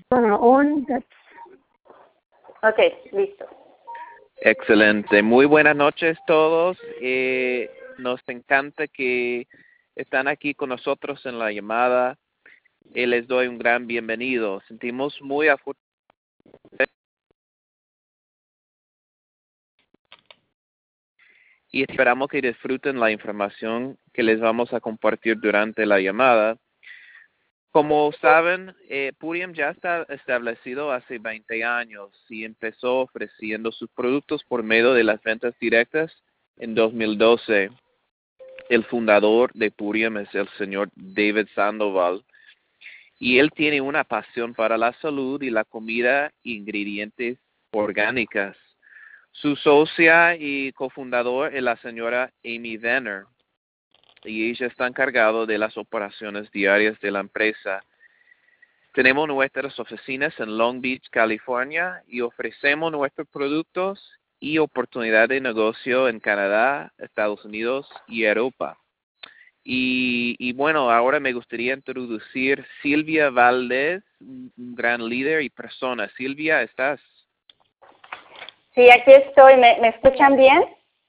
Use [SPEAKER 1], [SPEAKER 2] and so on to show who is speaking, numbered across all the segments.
[SPEAKER 1] Ok, listo.
[SPEAKER 2] Excelente. Muy buenas noches todos. Nos encanta que están aquí con nosotros en la llamada. Les doy un gran bienvenido. Sentimos muy afortunados y esperamos que disfruten la información que les vamos a compartir durante la llamada. Como saben, Purium ya está establecido hace 20 años y empezó ofreciendo sus productos por medio de las ventas directas en 2012. El fundador de Purium es el señor David Sandoval y él tiene una pasión para la salud y la comida e ingredientes orgánicas. Su socia y cofundador es la señora Amy Venner y ella está encargada de las operaciones diarias de la empresa. Tenemos nuestras oficinas en Long Beach, California, y ofrecemos nuestros productos y oportunidad de negocio en Canadá, Estados Unidos y Europa. Y bueno, ahora me gustaría introducir Silvia Valdez, un gran líder y persona. Silvia, ¿estás?
[SPEAKER 1] Sí, aquí estoy. ¿Me escuchan bien?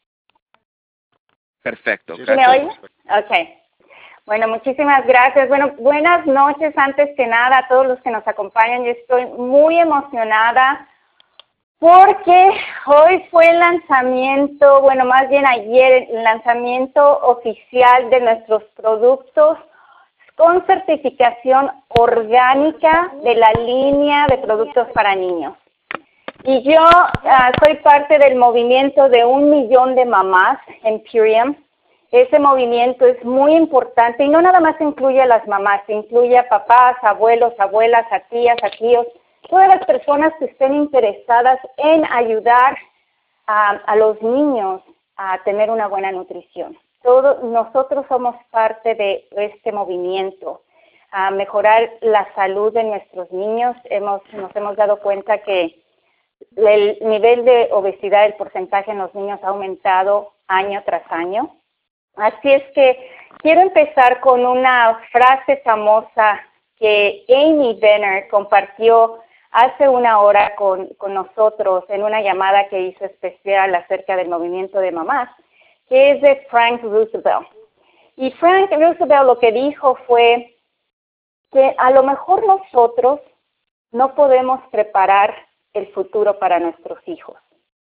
[SPEAKER 2] Perfecto.
[SPEAKER 1] ¿Sí me oyen? Ok. Bueno, muchísimas gracias. Bueno, buenas noches antes que nada a todos los que nos acompañan. Yo estoy muy emocionada porque hoy fue el lanzamiento, bueno, más bien ayer, el lanzamiento oficial de nuestros productos con certificación orgánica de la línea de productos para niños. Y yo soy parte del movimiento de 1 millón de mamás en Purium. Ese movimiento es muy importante y no nada más incluye a las mamás, incluye a papás, abuelos, abuelas, a tías, a tíos, todas las personas que estén interesadas en ayudar a los niños a tener una buena nutrición. Todos nosotros somos parte de este movimiento, a mejorar la salud de nuestros niños. Nos hemos dado cuenta que el nivel de obesidad, el porcentaje en los niños ha aumentado año tras año. Así es que quiero empezar con una frase famosa que Amy Venner compartió hace una hora con nosotros en una llamada que hizo especial acerca del movimiento de mamás, que es de Frank Roosevelt. Y Frank Roosevelt lo que dijo fue que a lo mejor nosotros no podemos preparar el futuro para nuestros hijos,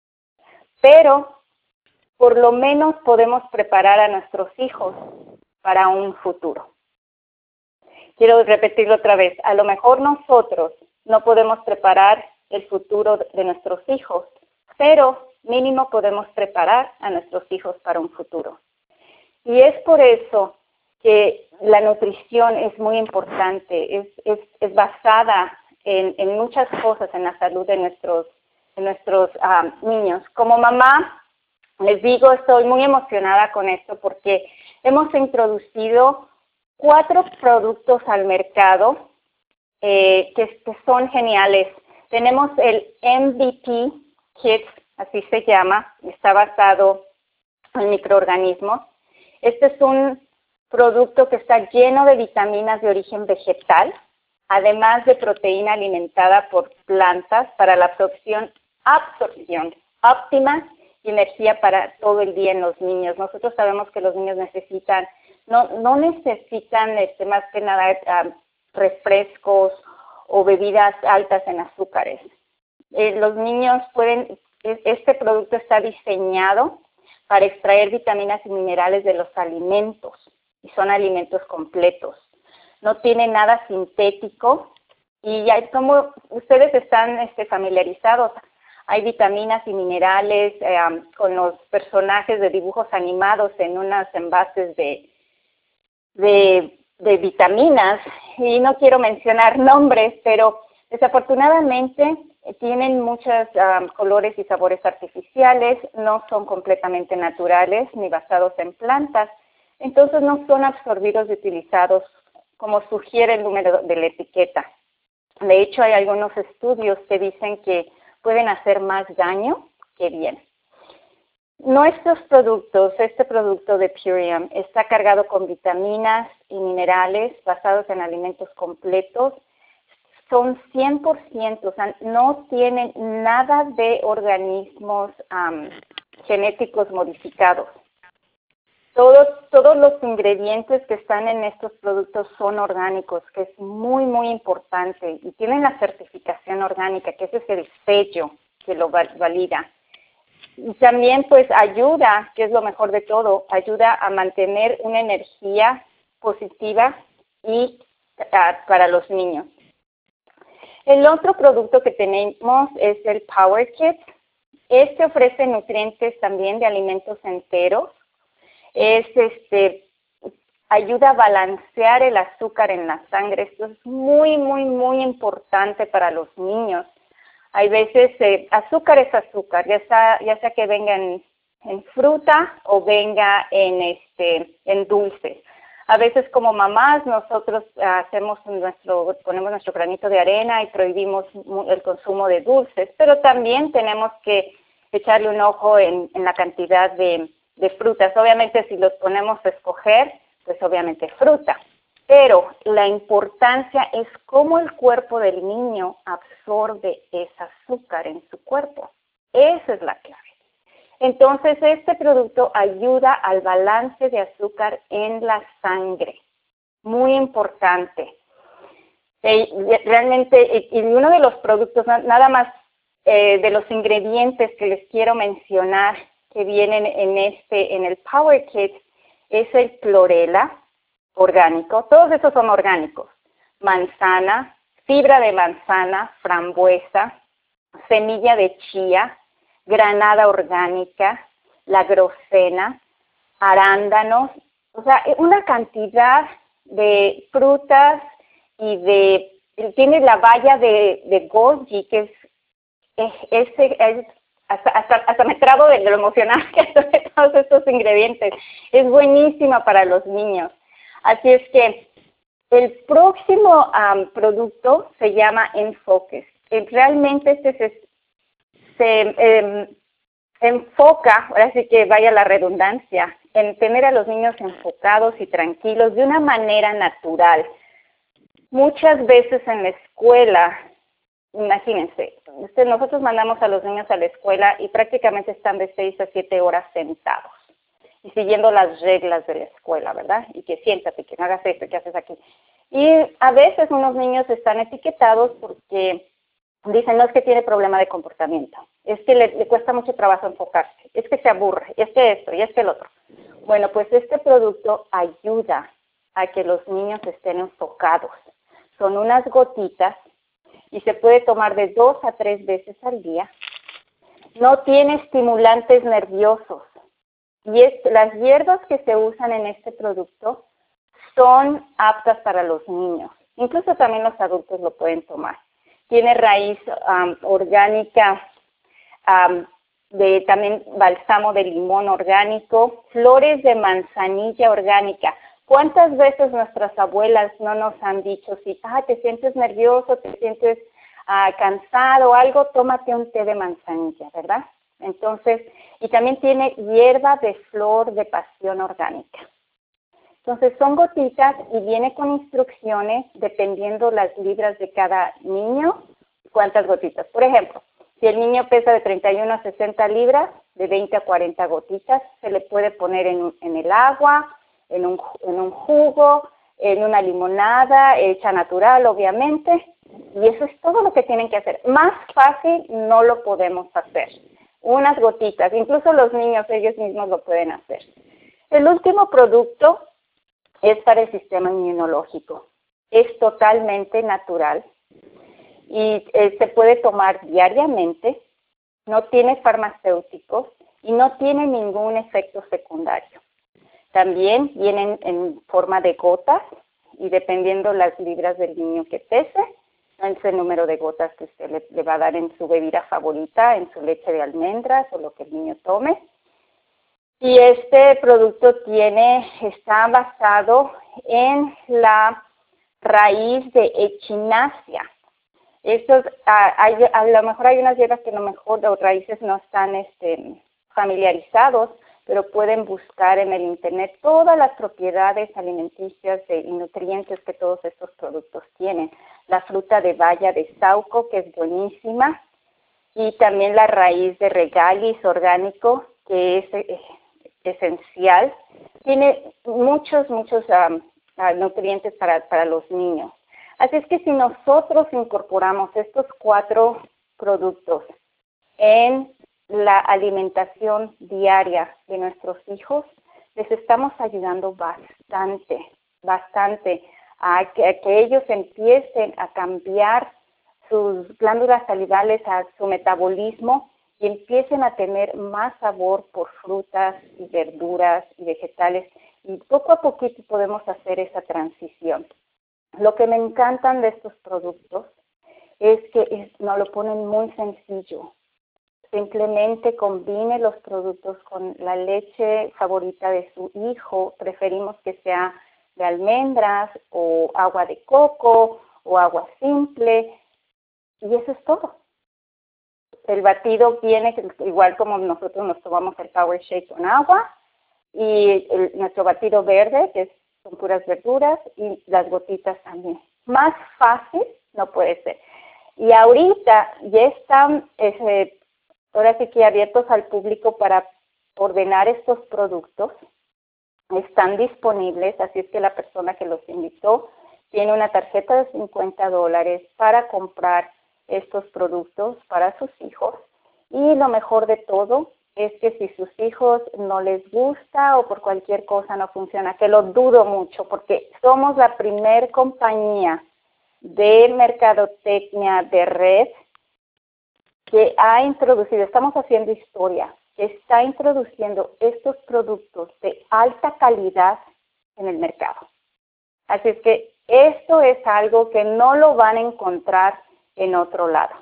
[SPEAKER 1] pero por lo menos podemos preparar a nuestros hijos para un futuro. Quiero repetirlo otra vez. A lo mejor nosotros no podemos preparar el futuro de nuestros hijos, pero mínimo podemos preparar a nuestros hijos para un futuro. Y es por eso que la nutrición es muy importante, es basada en muchas cosas en la salud de nuestros niños. Como mamá, les digo, estoy muy emocionada con esto porque hemos introducido 4 productos al mercado que son geniales. Tenemos el MVP Kit, así se llama, está basado en microorganismos. Este es un producto que está lleno de vitaminas de origen vegetal, además de proteína alimentada por plantas para la absorción óptima y energía para todo el día en los niños. Nosotros sabemos que los niños necesitan, no necesitan más que nada refrescos o bebidas altas en azúcares. Los niños este producto está diseñado para extraer vitaminas y minerales de los alimentos y son alimentos completos. No tiene nada sintético y ya como ustedes están familiarizados, hay vitaminas y minerales con los personajes de dibujos animados en unos envases de vitaminas, y no quiero mencionar nombres, pero desafortunadamente tienen muchos colores y sabores artificiales, no son completamente naturales ni basados en plantas, entonces no son absorbidos y utilizados como sugiere el número de la etiqueta. De hecho, hay algunos estudios que dicen que pueden hacer más daño que bien. Nuestros productos, este producto de Purium, está cargado con vitaminas y minerales basados en alimentos completos, son 100%, o sea, no tienen nada de organismos genéticos modificados. Todos los ingredientes que están en estos productos son orgánicos, que es muy, muy importante, y tienen la certificación orgánica, que ese es el sello que lo valida. Y también pues ayuda, que es lo mejor de todo, ayuda a mantener una energía positiva y para los niños. El otro producto que tenemos es el Power Kit. Este ofrece nutrientes también de alimentos enteros. Ayuda a balancear el azúcar en la sangre. Esto es muy, muy, muy importante para los niños. Hay veces azúcar es azúcar, ya sea que venga en fruta o venga en dulces. A veces como mamás nosotros ponemos nuestro granito de arena y prohibimos el consumo de dulces, pero también tenemos que echarle un ojo en la cantidad de frutas. Obviamente si los ponemos a escoger, pues obviamente fruta. Pero la importancia es cómo el cuerpo del niño absorbe ese azúcar en su cuerpo. Esa es la clave. Entonces, este producto ayuda al balance de azúcar en la sangre. Muy importante. Realmente, y uno de los productos, nada más de los ingredientes que les quiero mencionar que vienen en el Power Kit, es el clorela orgánico. Todos esos son orgánicos. Manzana, fibra de manzana, frambuesa, semilla de chía, granada orgánica, la grosena, arándanos, o sea, una cantidad de frutas y tiene la baya de Golgi, que hasta me trabo de lo emocional que son todos estos ingredientes. Es buenísima para los niños. Así es que el próximo producto se llama Enfoques. Realmente se enfoca, ahora sí que vaya la redundancia, en tener a los niños enfocados y tranquilos de una manera natural. Muchas veces en la escuela, imagínense, nosotros mandamos a los niños a la escuela y prácticamente están de 6 a 7 horas sentados y siguiendo las reglas de la escuela, ¿verdad? Y que siéntate, que no hagas esto, que haces aquí. Y a veces unos niños están etiquetados porque dicen, no, es que tiene problema de comportamiento, es que le cuesta mucho trabajo enfocarse, es que se aburre, es que esto y es que el otro. Bueno, pues este producto ayuda a que los niños estén enfocados. Son unas gotitas y se puede tomar de 2 a 3 veces al día. No tiene estimulantes nerviosos. Y las hierbas que se usan en este producto son aptas para los niños. Incluso también los adultos lo pueden tomar. Tiene raíz orgánica, también bálsamo de limón orgánico, flores de manzanilla orgánica. ¿Cuántas veces nuestras abuelas no nos han dicho, si te sientes nervioso, te sientes cansado o algo, tómate un té de manzanilla, ¿verdad? Entonces, y también tiene hierba de flor de pasión orgánica. Entonces, son gotitas y viene con instrucciones dependiendo las libras de cada niño, cuántas gotitas. Por ejemplo, si el niño pesa de 31 a 60 libras, de 20 a 40 gotitas, se le puede poner en el agua, en un jugo, en una limonada, hecha natural, obviamente. Y eso es todo lo que tienen que hacer. Más fácil no lo podemos hacer. Unas gotitas, incluso los niños, ellos mismos lo pueden hacer. El último producto es para el sistema inmunológico. Es totalmente natural y se puede tomar diariamente, no tiene farmacéuticos y no tiene ningún efecto secundario. También vienen en forma de gotas y dependiendo las libras del niño que pese, es el número de gotas que usted le va a dar en su bebida favorita, en su leche de almendras o lo que el niño tome. Y este producto está basado en la raíz de echinacea. A lo mejor hay unas hierbas que a lo mejor los raíces no están familiarizados, pero pueden buscar en el internet todas las propiedades alimenticias y nutrientes que todos estos productos tienen. La fruta de baya de Sauco, que es buenísima, y también la raíz de regalis orgánico, que es esencial. Tiene muchos nutrientes para los niños. Así es que si nosotros incorporamos estos 4 productos en la alimentación diaria de nuestros hijos, les estamos ayudando bastante a que ellos empiecen a cambiar sus glándulas salivales, a su metabolismo, y empiecen a tener más sabor por frutas y verduras y vegetales, y poco a poquito podemos hacer esa transición. Lo que me encantan de estos productos es que nos lo ponen muy sencillo. Simplemente combine los productos con la leche favorita de su hijo. Preferimos que sea de almendras o agua de coco o agua simple, y eso es todo. El batido viene igual como nosotros nos tomamos el Power Shake con agua, y nuestro batido verde, que son puras verduras, y las gotitas también. Más fácil no puede ser. Y ahorita ya están ahora sí que abiertos al público para ordenar estos productos. Están disponibles, así es que la persona que los invitó tiene una tarjeta de $50 para comprar estos productos para sus hijos. Y lo mejor de todo es que si sus hijos no les gusta o por cualquier cosa no funciona, que lo dudo mucho, porque somos la primer compañía de mercadotecnia de red que ha introducido, estamos haciendo historia, que está introduciendo estos productos de alta calidad en el mercado. Así es que esto es algo que no lo van a encontrar en otro lado.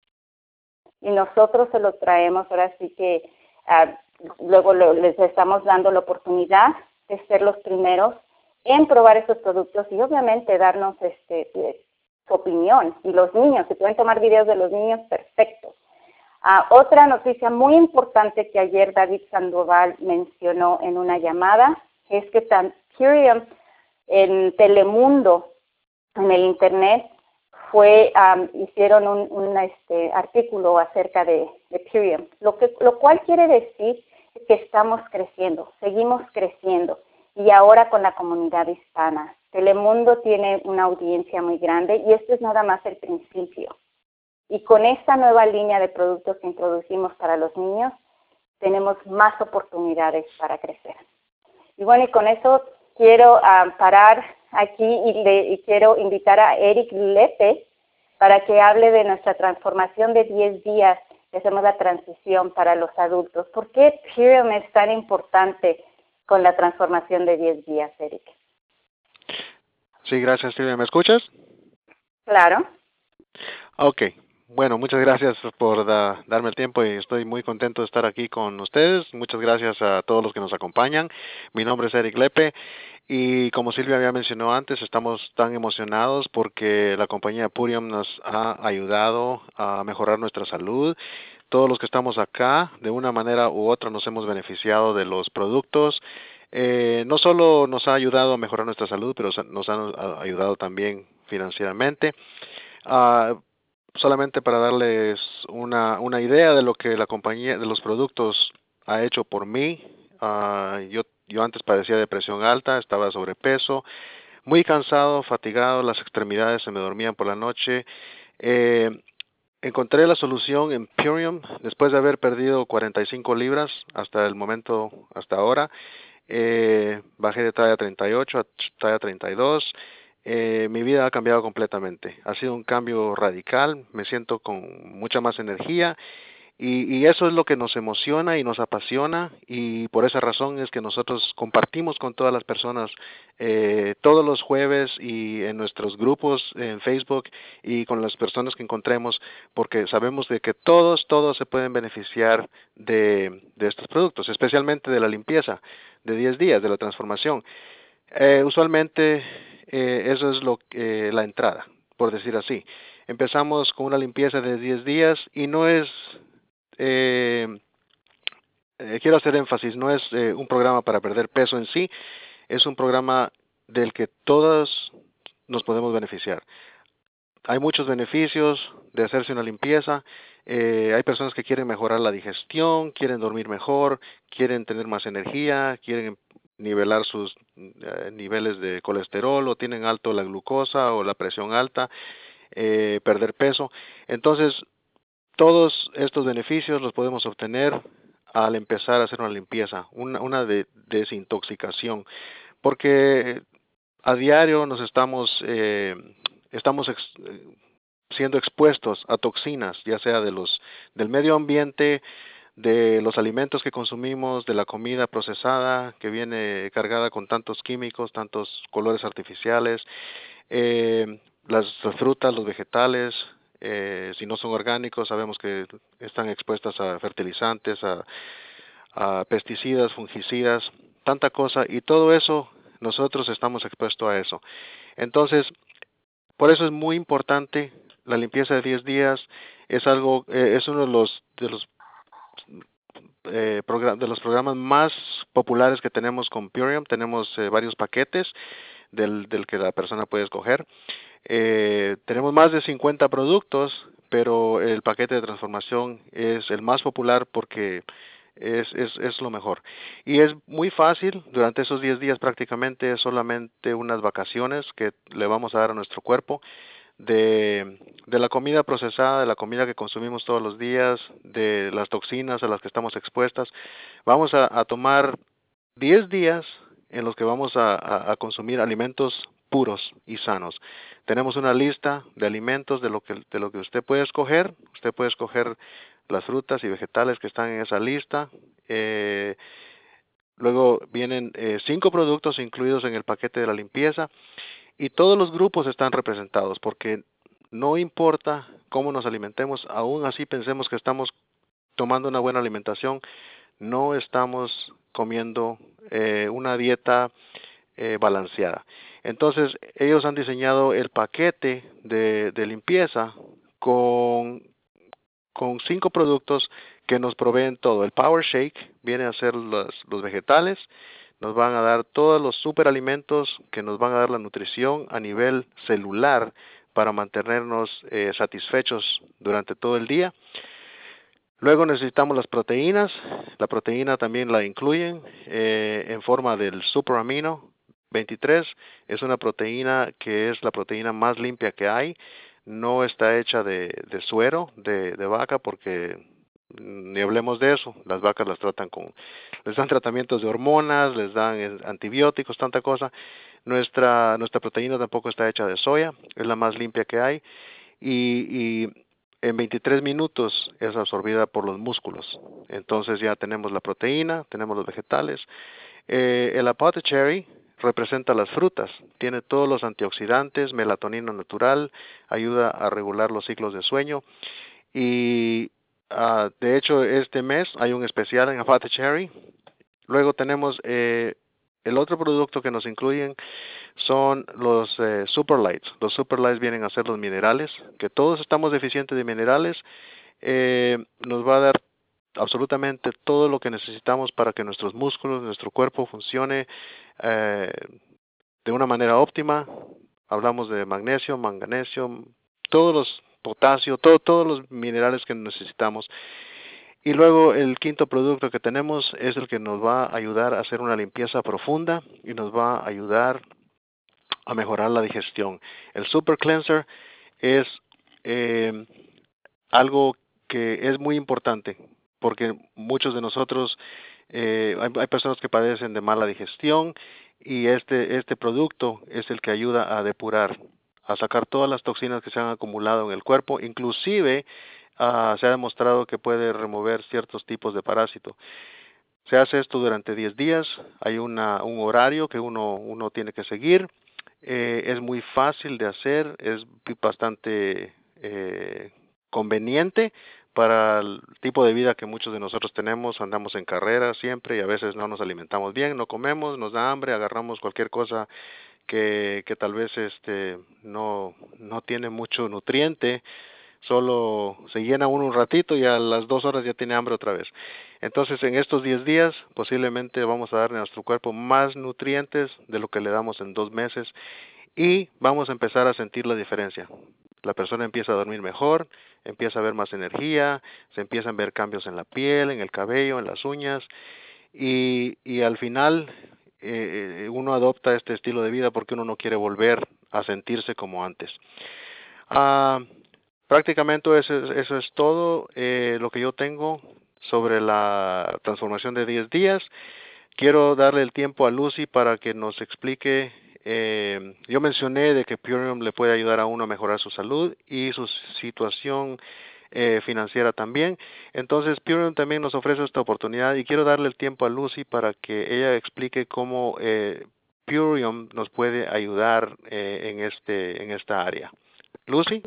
[SPEAKER 1] Y nosotros se lo traemos, ahora sí que luego les estamos dando la oportunidad de ser los primeros en probar estos productos y obviamente darnos su opinión. Y los niños, si pueden tomar videos de los niños, perfecto. Otra noticia muy importante que ayer David Sandoval mencionó en una llamada es que Purium en Telemundo, en el internet, hicieron un artículo acerca de Purium, lo cual quiere decir que estamos creciendo, seguimos creciendo, y ahora con la comunidad hispana. Telemundo tiene una audiencia muy grande y esto es nada más el principio. Y con esta nueva línea de productos que introducimos para los niños, tenemos más oportunidades para crecer. Y bueno, y con eso quiero parar aquí y quiero invitar a Eric Lepe para que hable de nuestra transformación de 10 días que hacemos la transición para los adultos. ¿Por qué Purium es tan importante con la transformación de 10 días, Eric?
[SPEAKER 3] Sí, gracias, Silvia. ¿Me escuchas?
[SPEAKER 1] Claro.
[SPEAKER 3] Ok. Bueno, muchas gracias por darme el tiempo y estoy muy contento de estar aquí con ustedes. Muchas gracias a todos los que nos acompañan. Mi nombre es Eric Lepe y como Silvia había mencionado antes, estamos tan emocionados porque la compañía Purium nos ha ayudado a mejorar nuestra salud. Todos los que estamos acá, de una manera u otra, nos hemos beneficiado de los productos. No solo nos ha ayudado a mejorar nuestra salud, pero nos ha ayudado también financieramente. Solamente para darles una idea de lo que la compañía, de los productos ha hecho por mí. Yo antes padecía de presión alta, estaba de sobrepeso, muy cansado, fatigado, las extremidades se me dormían por la noche. Encontré la solución en Purium después de haber perdido 45 libras hasta el momento, hasta ahora. Bajé de talla 38 a talla 32. Mi vida ha cambiado completamente. Ha sido un cambio radical. Me siento con mucha más energía y eso es lo que nos emociona y nos apasiona, y por esa razón es que nosotros compartimos con todas las personas todos los jueves y en nuestros grupos en Facebook y con las personas que encontremos, porque sabemos de que todos se pueden beneficiar de estos productos, especialmente de la limpieza de 10 días, de la transformación. Usualmente eso es la entrada, por decir así. Empezamos con una limpieza de 10 días y no es quiero hacer énfasis, no es un programa para perder peso en sí, es un programa del que todos nos podemos beneficiar. Hay muchos beneficios de hacerse una limpieza. Hay personas que quieren mejorar la digestión, quieren dormir mejor, quieren tener más energía, quieren nivelar sus niveles de colesterol, o tienen alto la glucosa o la presión alta, perder peso. Entonces, todos estos beneficios los podemos obtener al empezar a hacer una limpieza, una desintoxicación, porque a diario nos estamos siendo expuestos a toxinas, ya sea del medio ambiente, de los alimentos que consumimos, de la comida procesada que viene cargada con tantos químicos, tantos colores artificiales, las frutas, los vegetales, si no son orgánicos, sabemos que están expuestas a fertilizantes, a pesticidas, fungicidas, tanta cosa, y todo eso nosotros estamos expuestos a eso. Entonces, por eso es muy importante la limpieza de 10 días. Es algo, es uno de los programas más populares que tenemos con Purium. Tenemos varios paquetes del que la persona puede escoger. Tenemos más de 50 productos, pero el paquete de transformación es el más popular porque es lo mejor. Y es muy fácil, durante esos 10 días prácticamente es solamente unas vacaciones que le vamos a dar a nuestro cuerpo de la comida procesada, de la comida que consumimos todos los días, de las toxinas a las que estamos expuestas. Vamos a tomar 10 días en los que vamos a consumir alimentos puros y sanos. Tenemos una lista de alimentos de lo que usted puede escoger. Usted puede escoger las frutas y vegetales que están en esa lista. Luego vienen 5 productos incluidos en el paquete de la limpieza, y todos los grupos están representados, porque no importa cómo nos alimentemos, aún así pensemos que estamos tomando una buena alimentación, no estamos comiendo una dieta balanceada. Entonces, ellos han diseñado el paquete de limpieza con 5 productos que nos proveen todo. El Power Shake viene a ser los vegetales, nos van a dar todos los superalimentos que nos van a dar la nutrición a nivel celular para mantenernos satisfechos durante todo el día. Luego necesitamos las proteínas. La proteína también la incluyen en forma del Superamino 23. Es una proteína que es la proteína más limpia que hay. No está hecha de suero de vaca, porque ni hablemos de eso. Las vacas les dan tratamientos de hormonas, les dan antibióticos, tanta cosa. Nuestra proteína tampoco está hecha de soya, es la más limpia que hay, y en 23 minutos es absorbida por los músculos. Entonces ya tenemos la proteína, tenemos los vegetales. El Apothecary representa las frutas, tiene todos los antioxidantes, melatonina natural, ayuda a regular los ciclos de sueño, y de hecho este mes hay un especial en Apothecary. Luego tenemos el otro producto que nos incluyen son los Superlights. Los Superlights vienen a ser los minerales, que todos estamos deficientes de minerales. Nos va a dar absolutamente todo lo que necesitamos para que nuestros músculos, nuestro cuerpo funcione de una manera óptima. Hablamos de magnesio, manganesio, todos los potasio, todos los minerales que necesitamos. Y luego el quinto producto que tenemos es el que nos va a ayudar a hacer una limpieza profunda y nos va a ayudar a mejorar la digestión. El Super Cleanser es algo que es muy importante, porque muchos de nosotros, hay personas que padecen de mala digestión, y este producto es el que ayuda a depurar, a sacar todas las toxinas que se han acumulado en el cuerpo. Inclusive se ha demostrado que puede remover ciertos tipos de parásitos. Se hace esto durante 10 días, hay un horario que uno tiene que seguir. Es muy fácil de hacer, es bastante conveniente para el tipo de vida que muchos de nosotros tenemos. Andamos en carrera siempre y a veces no nos alimentamos bien, no comemos, nos da hambre, agarramos cualquier cosa que tal vez no tiene mucho nutriente, solo se llena uno un ratito y a las 2 horas ya tiene hambre otra vez. Entonces, en estos 10 días, posiblemente vamos a darle a nuestro cuerpo más nutrientes de lo que le damos en 2 meses y vamos a empezar a sentir la diferencia. La persona empieza a dormir mejor, empieza a ver más energía, se empiezan a ver cambios en la piel, en el cabello, en las uñas y al final uno adopta este estilo de vida porque uno no quiere volver a sentirse como antes. Ah, prácticamente eso es todo lo que yo tengo sobre la transformación de 10 días. Quiero darle el tiempo a Lucy para que nos explique. Yo mencioné de que Purium le puede ayudar a uno a mejorar su salud y su situación financiera también. Entonces Purium también nos ofrece esta oportunidad y quiero darle el tiempo a Lucy para que ella explique cómo Purium nos puede ayudar en esta área. Lucy.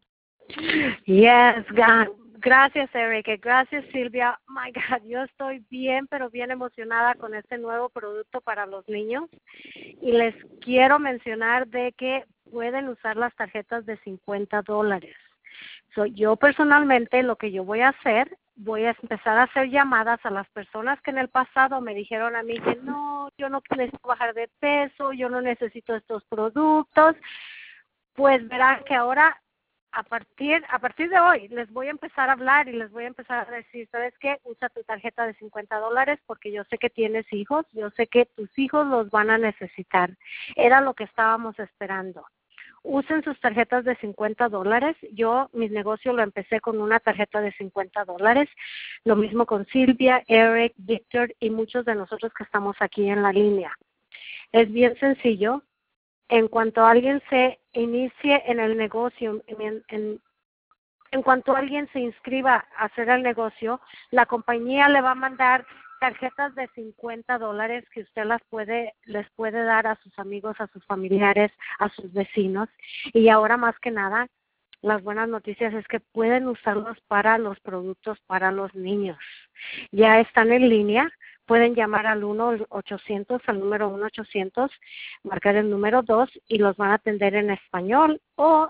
[SPEAKER 4] Yes, God. Gracias, Eric. Gracias, Silvia. My God, yo estoy bien, pero bien emocionada con este nuevo producto para los niños. Y les quiero mencionar de que pueden usar las tarjetas de $50. Yo personalmente lo que yo voy a hacer, voy a empezar a hacer llamadas a las personas que en el pasado me dijeron a mí que no, yo no necesito bajar de peso, yo no necesito estos productos. Pues verán que ahora a partir de hoy les voy a empezar a hablar y les voy a empezar a decir, ¿sabes qué? Usa tu tarjeta de $50 porque yo sé que tienes hijos, yo sé que tus hijos los van a necesitar. Era lo que estábamos esperando. Usen sus tarjetas de $50. Mi negocio lo empecé con una tarjeta de $50. Lo mismo con Silvia, Eric, Víctor y muchos de nosotros que estamos aquí en la línea. Es bien sencillo. En cuanto alguien se inicie en el negocio, en cuanto alguien se inscriba a hacer el negocio, la compañía le va a mandar tarjetas de $50 que usted les puede dar a sus amigos, a sus familiares, a sus vecinos. Y ahora más que nada, las buenas noticias es que pueden usarlos para los productos para los niños. Ya están en línea. Pueden llamar al 1-800, al número 1-800, marcar el número 2 y los van a atender en español o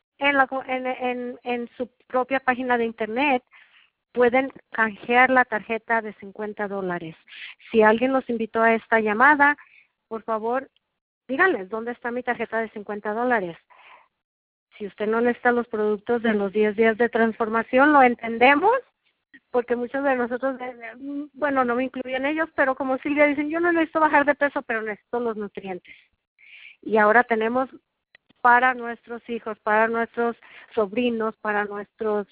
[SPEAKER 4] en su propia página de internet pueden canjear la tarjeta de $50. Si alguien los invitó a esta llamada, por favor, díganles dónde está mi tarjeta de $50. Si usted no necesita los productos de los 10 días de transformación, lo entendemos. Porque muchos de nosotros, bueno, no me incluyen ellos, pero como Silvia dicen, yo no necesito bajar de peso, pero necesito los nutrientes. Y ahora tenemos para nuestros hijos, para nuestros sobrinos, para nuestros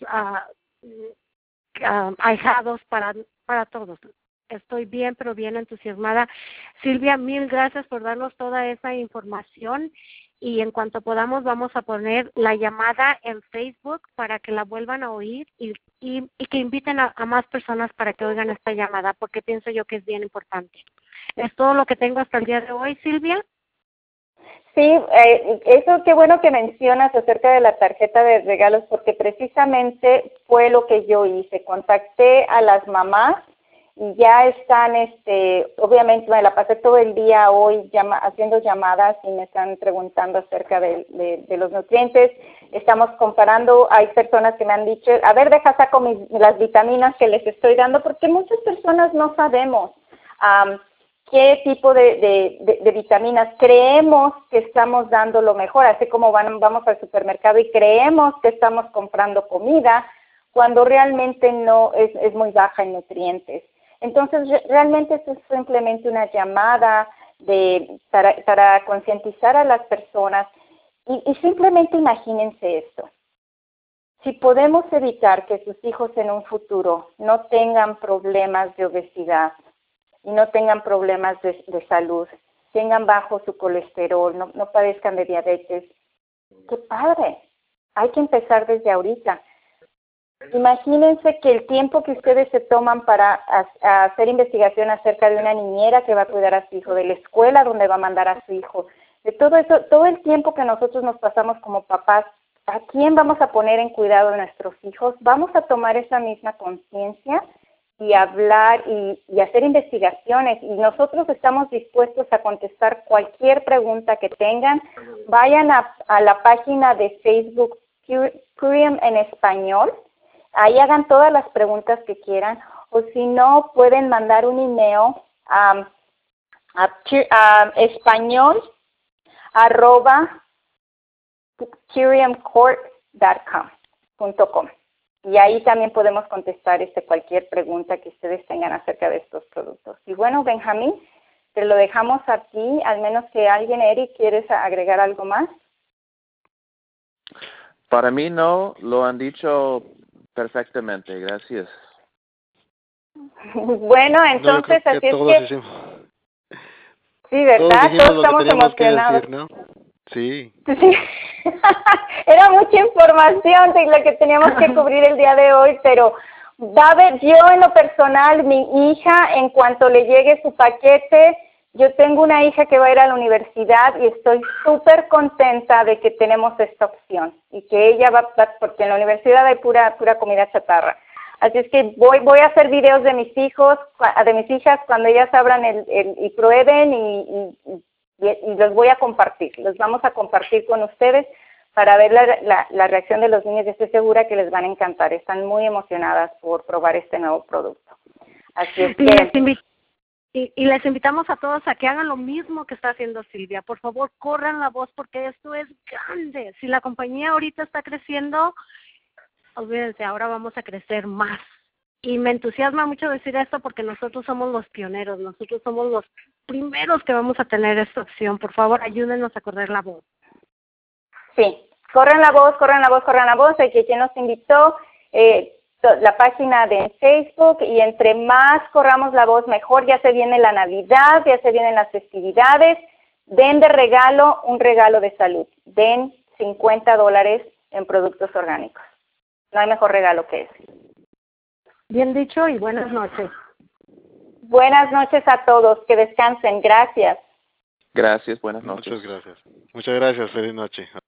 [SPEAKER 4] ahijados, para todos. Estoy bien, pero bien entusiasmada. Silvia, mil gracias por darnos toda esa información. Y en cuanto podamos vamos a poner la llamada en Facebook para que la vuelvan a oír y que inviten a más personas para que oigan esta llamada, porque pienso yo que es bien importante. Es todo lo que tengo hasta el día de hoy, Silvia.
[SPEAKER 1] Sí, eso qué bueno que mencionas acerca de la tarjeta de regalos, porque precisamente fue lo que yo hice. Contacté a las mamás y ya están, obviamente me la pasé todo el día hoy haciendo llamadas y me están preguntando acerca de los nutrientes. Estamos comparando, hay personas que me han dicho, a ver, saco las vitaminas que les estoy dando, porque muchas personas no sabemos qué tipo de vitaminas. Creemos que estamos dando lo mejor, así como vamos al supermercado y creemos que estamos comprando comida, cuando realmente no es muy baja en nutrientes. Entonces, realmente esto es simplemente una llamada para concientizar a las personas y simplemente imagínense esto. Si podemos evitar que sus hijos en un futuro no tengan problemas de obesidad y no tengan problemas de salud, tengan bajo su colesterol, no padezcan de diabetes, ¡qué padre! Hay que empezar desde ahorita. Imagínense que el tiempo que ustedes se toman para hacer investigación acerca de una niñera que va a cuidar a su hijo, de la escuela donde va a mandar a su hijo, de todo eso, todo el tiempo que nosotros nos pasamos como papás, ¿a quién vamos a poner en cuidado de nuestros hijos? Vamos a tomar esa misma conciencia y hablar y hacer investigaciones. Y nosotros estamos dispuestos a contestar cualquier pregunta que tengan. Vayan a la página de Facebook Purium en español. Ahí hagan todas las preguntas que quieran, o si no, pueden mandar un email a español@puriumcorp.com. Y ahí también podemos contestar cualquier pregunta que ustedes tengan acerca de estos productos. Y bueno, Benjamín, te lo dejamos a ti, al menos que alguien, Eric, ¿quieres agregar algo más?
[SPEAKER 2] Para mí no, lo han dicho perfectamente, gracias.
[SPEAKER 1] Bueno, entonces
[SPEAKER 3] no, yo creo que
[SPEAKER 1] así
[SPEAKER 3] todos
[SPEAKER 1] es que...
[SPEAKER 3] hicimos,
[SPEAKER 1] Sí, ¿verdad?
[SPEAKER 3] todos dijimos
[SPEAKER 1] Todos
[SPEAKER 3] lo que
[SPEAKER 1] estamos
[SPEAKER 3] teníamos que
[SPEAKER 1] emocionados.
[SPEAKER 3] decir, ¿no? Sí.
[SPEAKER 1] Sí. Era mucha información de lo que teníamos que cubrir el día de hoy, pero va a haber, yo en lo personal, mi hija, en cuanto le llegue su paquete, yo tengo una hija que va a ir a la universidad y estoy súper contenta de que tenemos esta opción y que ella va, porque en la universidad hay pura comida chatarra. Así es que voy a hacer videos de mis hijos, de mis hijas cuando ellas abran y prueben y los voy a compartir. Los vamos a compartir con ustedes para ver la reacción de los niños. Yo estoy segura que les van a encantar. Están muy emocionadas por probar este nuevo producto. Así es que...
[SPEAKER 4] Y les invitamos a todos a que hagan lo mismo que está haciendo Silvia. Por favor, corran la voz porque esto es grande. Si la compañía ahorita está creciendo, olvídense, ahora vamos a crecer más. Y me entusiasma mucho decir esto porque nosotros somos los pioneros, nosotros somos los primeros que vamos a tener esta opción. Por favor, ayúdenos a correr la voz.
[SPEAKER 1] Sí, corran la voz, corran la voz, corran la voz. El que quien nos invitó, la página de Facebook, y entre más corramos la voz mejor. Ya se viene la Navidad, ya se vienen las festividades. Den de regalo un regalo de salud. Den $50 en productos orgánicos. No hay mejor regalo que ese.
[SPEAKER 4] Bien dicho y buenas noches.
[SPEAKER 1] Buenas noches a todos. Que descansen. Gracias.
[SPEAKER 2] Gracias, buenas noches.
[SPEAKER 3] Muchas gracias. Muchas gracias. Feliz noche.